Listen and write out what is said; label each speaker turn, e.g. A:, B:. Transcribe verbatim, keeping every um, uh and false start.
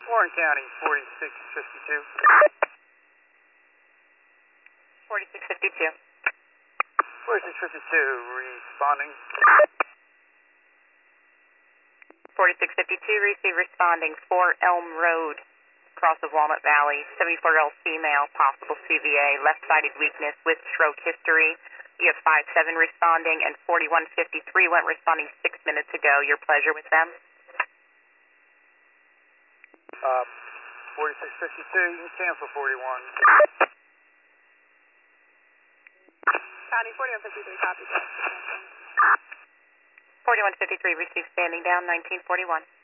A: Warren County, forty-six fifty-two.
B: forty-six fifty-two.
A: forty-six fifty-two, responding.
B: forty-six fifty-two, receive responding, four Elm Road, cross of Walnut Valley, seventy-four L female, possible C V A, left-sided weakness with stroke history. You have five seven responding, and forty-one fifty-three went responding six minutes ago. Your pleasure with them?
A: Uh, forty-six fifty-two, you can cancel forty-one.
C: County, forty-one fifty-three, copy.
B: forty-one fifty-three, receive standing down, nineteen forty-one.